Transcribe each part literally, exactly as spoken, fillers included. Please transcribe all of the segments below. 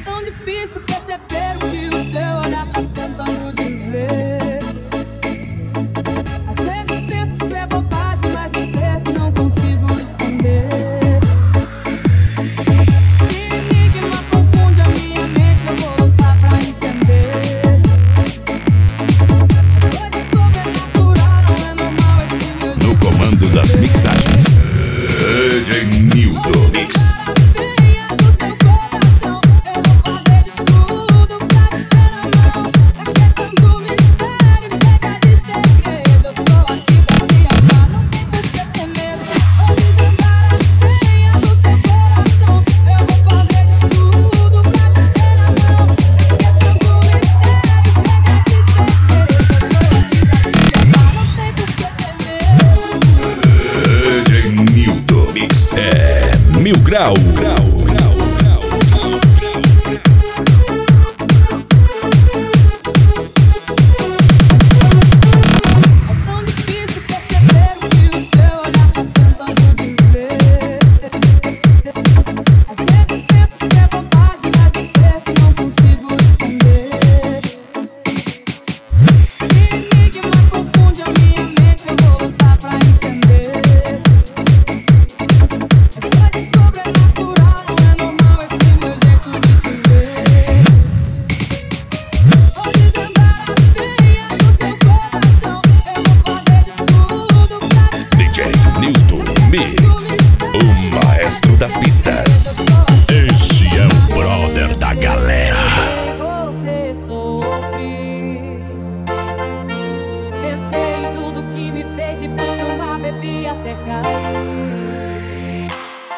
tão difícil perceber o que o seu olhar tá tentando dizer. Às vezes penso ser bobagem, mas no peito não consigo esconder. Se enigma confunde a minha mente, eu vou lutar pra entender. Coisa sobrenatural, não é normal esse meu jeito. No comando das mixagens, D J Nildo Mix. Mil grau. O maestro das pistas. Esse é o brother da galera. Você sofre. Pensei em tudo que me fez e fui pro mar, bebi até cair.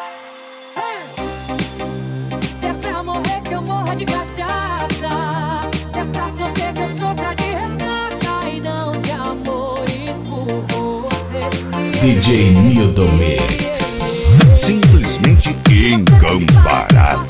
Se é pra morrer que eu morra de cachaça, se é pra sofrer que eu sofra de ressaca e não de amores por você. D J Nildo Mix. Simplesmente incomparável.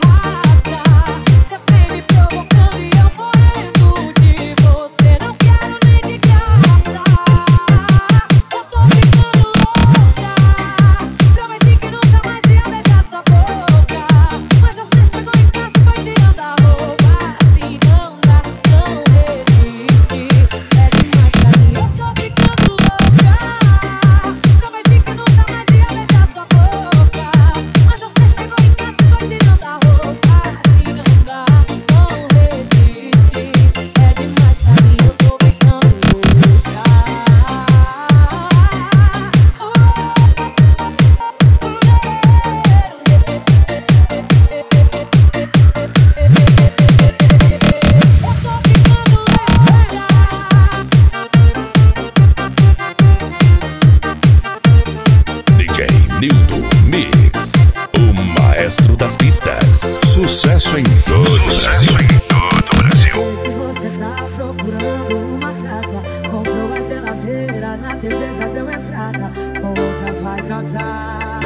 Nildo Mix, o maestro das pistas. Sucesso em todo o Brasil. Em todo o Brasil. Sei que você tá procurando uma casa, comprou a geladeira, na T V já deu entrada, com outra vai casar.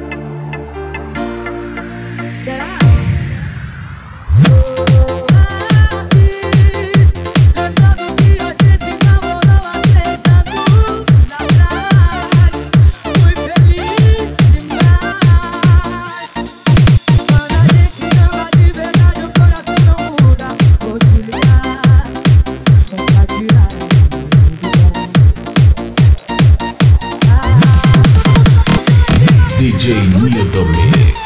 Será? D J Nildo Mix.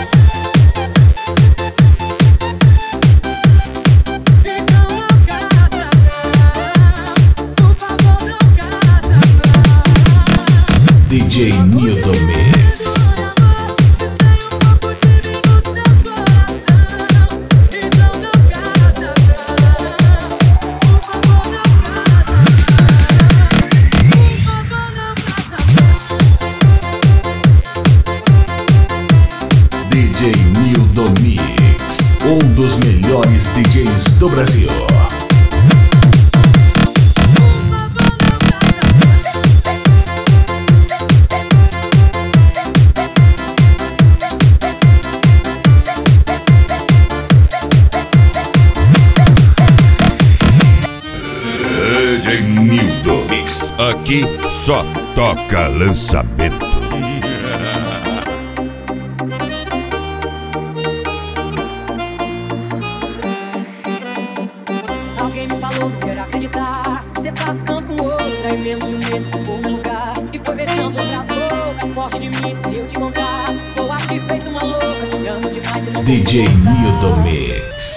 Então não casa não, por favor não casa não. D J Nildo Mix. D J Nildo Mix, um dos melhores D Js do Brasil. D J Nildo Mix, aqui só toca lançamento. D J Nildo Mix.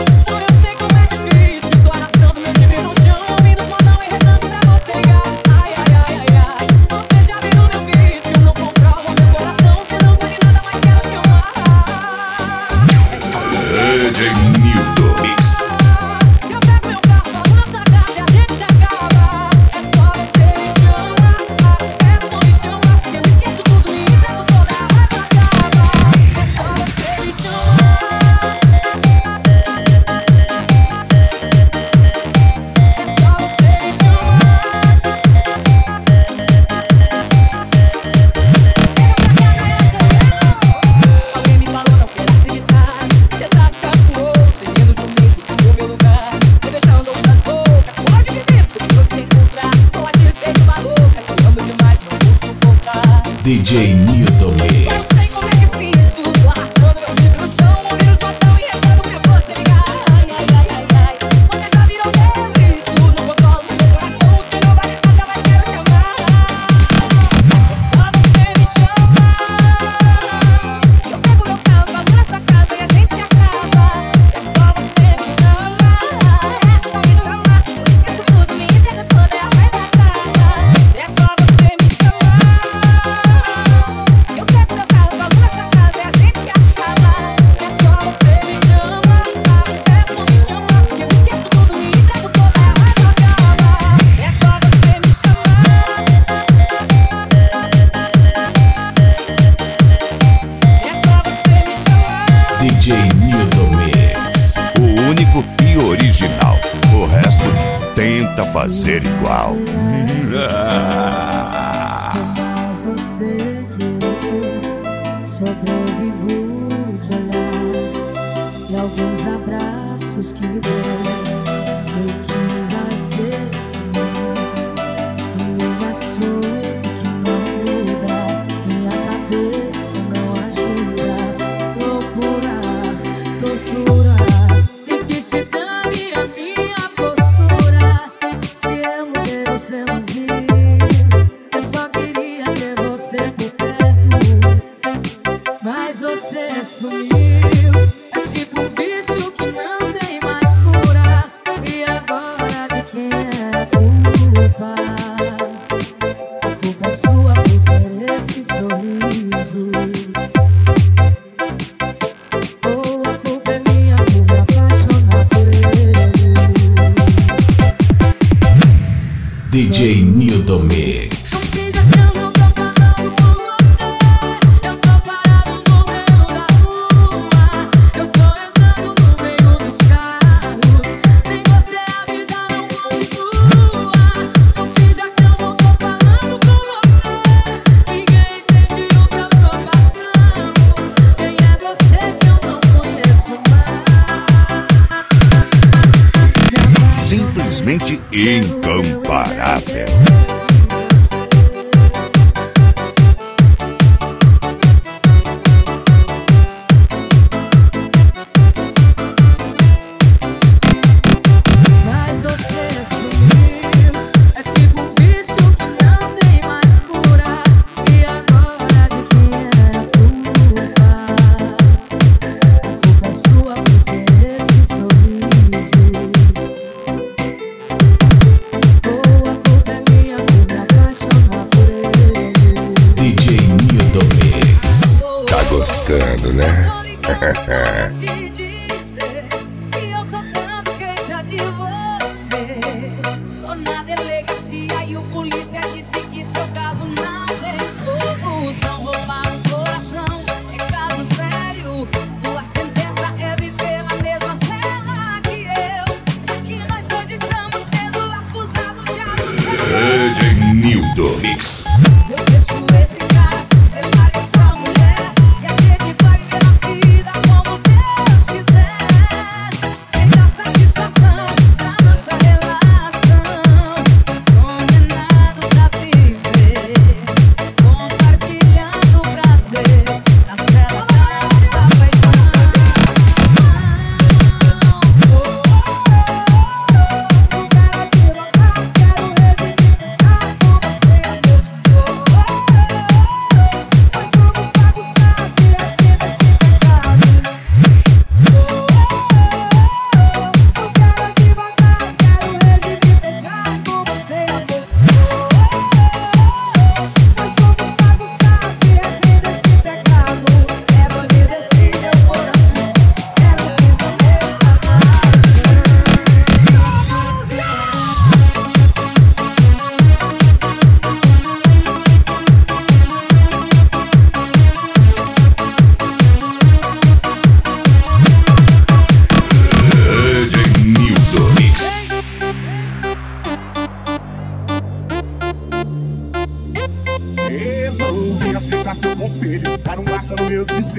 D J Nildo Mix. Eu sei como é difícil, tô arrastando meu chifre no chão, ouvir os botões e rezando pra você ligar. Ai, ai, ai, ai, ai. Você já virou meu vício, não controlo meu coração, se não vai me tocar, mas quero te amar. É só você me chamar. Eu pego meu carro, vamos nessa casa e a gente se acaba. É só você me chamar, é só me chamar. Eu esqueço tudo, me entrega toda, é arrebatada. É só você me chamar. Eu pego meu carro, vamos nessa casa e a gente se acaba. É só você me chamar, é só me chamar. Eu esqueço tudo, me entrego toda, a raiva acaba. É só você me chamar. É só você me chamar. D J Nildo Mix. O único e original. O resto tenta fazer igual. Mas você que eu sobrevivo de olhar e alguns abraços que me deu. O que vai ser de mim? Uma sorte que não muda, minha cabeça não ajuda. Loucura, tortura, e que se dane a minha postura. Se eu mudei, você não viu. Eu só queria ter você por perto, mas você sumiu. É tipo um vício que não tem mais cura. E agora de quem é a culpa? A culpa é sua por ter esse sorriso, ou a culpa é minha por me apaixonar por ele. D J Nildo Mix. Finja que eu não tô falando com você. Eu tô parado no meio da rua. Eu tô entrando no meio dos carros. Sem você a vida não continua. Não finja que eu não tô falando com você. Ninguém entende o que eu tô passando. Quem é você que eu não conheço mais? Simplesmente incomparável. Mas você sumiu. É tipo um vício que não tem mais cura. E agora de quem é a culpa? A culpa é sua por ter esse sorriso, ou a culpa é minha por me apaixonar por ele. D J Nildo Mix. Tá gostando, né? Tô ligando só pra te dizer que eu tô dando queixa de você. Tô na delegacia e o polícia disse que seu caso não tem solução. Roubar o coração é caso sério. Sua sentença é viver na mesma cela que eu, já que nós dois estamos sendo acusados de adultério. D J Nildo Mix. Eu deixo esse cara, você larga essa mulher, e a gente vai viver a vida como Deus quiser.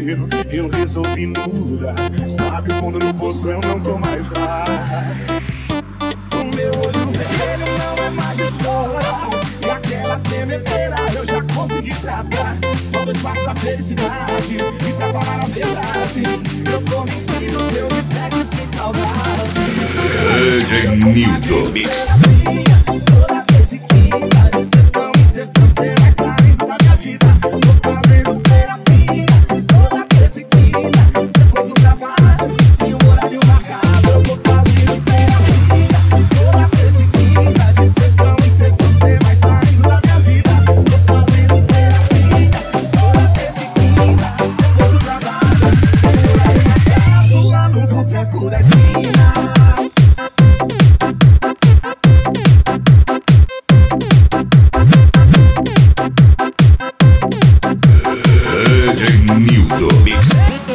desespero, eu resolvi mudar. Sabe o fundo do poço, eu não tô mais lá. O meu olho vermelho não é mais de chorar, e aquela tremedeira eu já consegui tratar. Todo espaço da felicidade, e pra falar a verdade, eu tô mentindo se eu disser que sinto saudade. D J Nilton Mix. Toda vez que de sessão em sessão cê vai saindo da minha vida. Tô fazendo terapia toda vez que depois do trabalho e o horário marcado. Eu tô fazendo terapia toda vez que de sessão em sessão cê vai saindo da minha vida. Tô fazendo terapia toda vez que depois do trabalho e o horário marcado lá no boteco da esquina. Nilton Mix.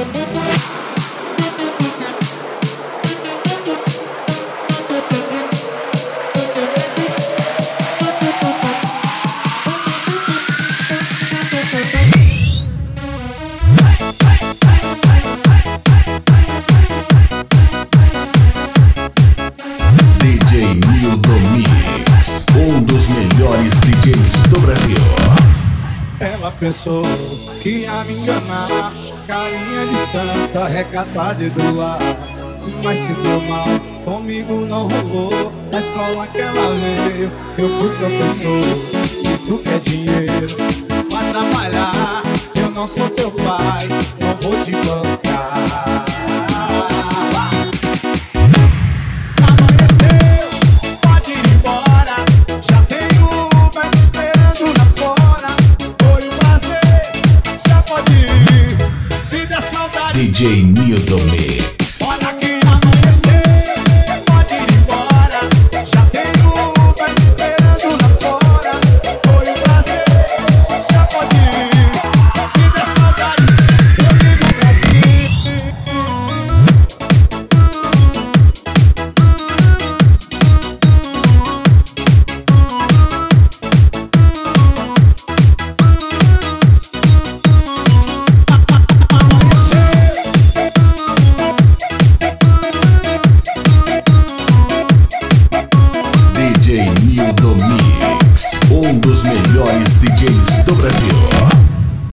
D J Nilton Mix, um dos melhores D Js do Brasil. Ela pensou que ia me enganar, carinha de santa, recatada de doar. Mas se deu mal, comigo não rolou. Na escola que ela veio, eu fui professor. Se tu quer dinheiro, vai trabalhar. Eu não sou teu pai, não vou te bancar.